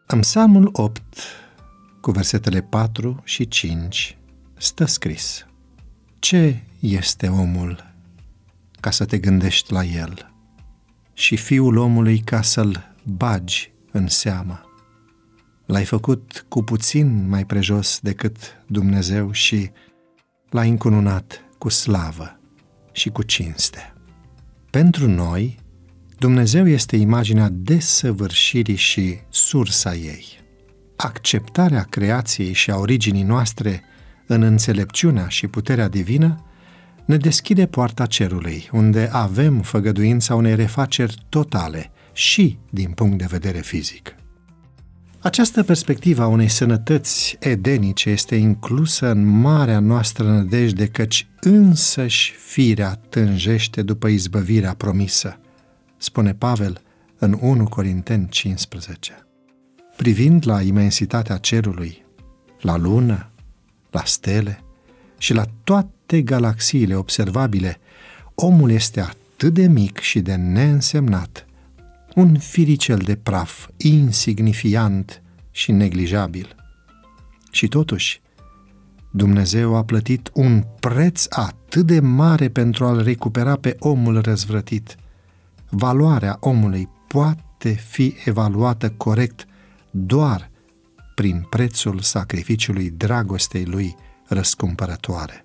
În Psalmul 8, cu versetele 4 și 5, stă scris: Ce este omul ca să te gândești la el, și fiul omului ca să-l bagi în seamă? L-ai făcut cu puțin mai prejos decât Dumnezeu și l-ai încununat cu slavă și cu cinste. Pentru noi, Dumnezeu este imaginea desăvârșirii și sursa ei. Acceptarea creației și a originii noastre în înțelepciunea și puterea divină ne deschide poarta cerului, unde avem făgăduința unei refaceri totale și din punct de vedere fizic. Această perspectivă a unei sănătăți edenice este inclusă în marea noastră nădejde, căci însăși firea tânjește după izbăvirea promisă, spune Pavel în 1 Corinteni 15. Privind la imensitatea cerului, la lună, la stele și la toate galaxiile observabile, omul este atât de mic și de neînsemnat, un firicel de praf, insignifiant și neglijabil. Și totuși, Dumnezeu a plătit un preț atât de mare pentru a-l recupera pe omul răzvrătit. Valoarea omului poate fi evaluată corect doar prin prețul sacrificiului dragostei lui răscumpărătoare.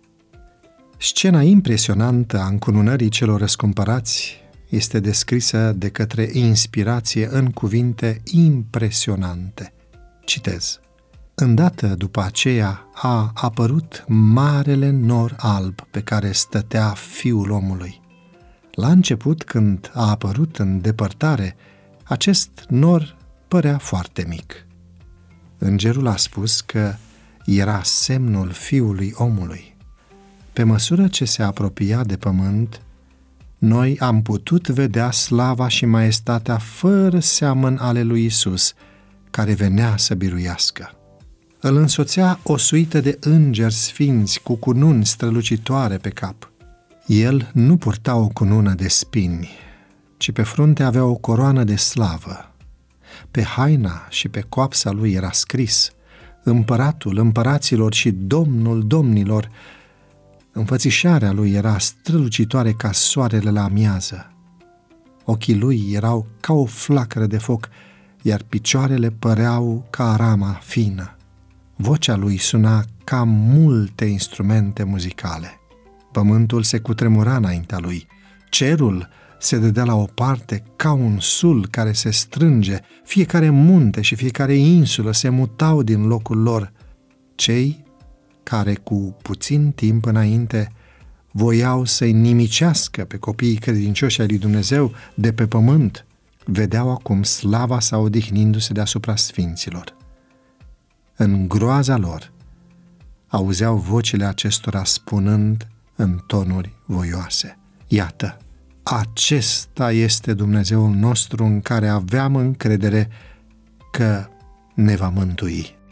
Scena impresionantă a încununării celor răscumpărați este descrisă de către inspirație în cuvinte impresionante. Citez: Îndată după aceea a apărut marele nor alb pe care stătea Fiul omului. La început, când a apărut în depărtare, acest nor părea foarte mic. Îngerul a spus că era semnul Fiului omului. Pe măsură ce se apropia de pământ, noi am putut vedea slava și maestatea fără seamăn ale lui Isus, care venea să biruiască. Îl însoțea o suită de îngeri sfinți cu cununi strălucitoare pe cap. El nu purta o cunună de spini, ci pe frunte avea o coroană de slavă. Pe haina și pe coapsa lui era scris: Împăratul împăraților și Domnul domnilor. Înfățișarea lui era strălucitoare ca soarele la amiază. Ochii lui erau ca o flacără de foc, iar picioarele păreau ca arama fină. Vocea lui suna ca multe instrumente muzicale. Pământul se cutremura înaintea lui. Cerul se dădea la o parte ca un sul care se strânge. Fiecare munte și fiecare insulă se mutau din locul lor. Cei care cu puțin timp înainte voiau să-i nimicească pe copiii credincioși ai lui Dumnezeu de pe pământ, vedeau acum slava sa odihnindu-se deasupra sfinților. În groaza lor auzeau vocile acestora spunând în tonuri voioase: Iată, acesta este Dumnezeul nostru în care aveam încredere că ne va mântui.